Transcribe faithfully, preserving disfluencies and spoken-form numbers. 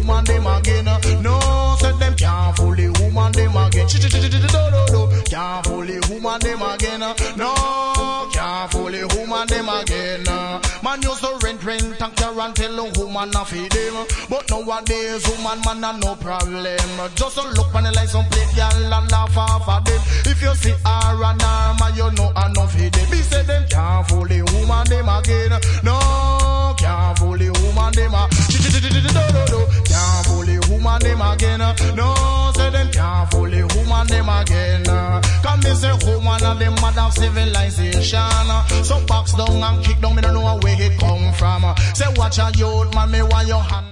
woman them again. No, said them can't fool the woman them again. Can't fool the woman them again. No, can't fool the woman them again. Man used to rent, rent, and care and tell the woman to feed them. But nowadays, woman, man, have no problem. Just to look on the lights and play, girl, and laugh off of them. If you see her and her, man, you know enough of them. He said them can't fool the woman them again. No, can't fool the woman them again. Can't fool the woman them again. No, say them can't fool the woman them again. Come me say woman and them mad of civilization. So box down and kick down, me don't know where it come from. Say watch a youth, man, me want your hand.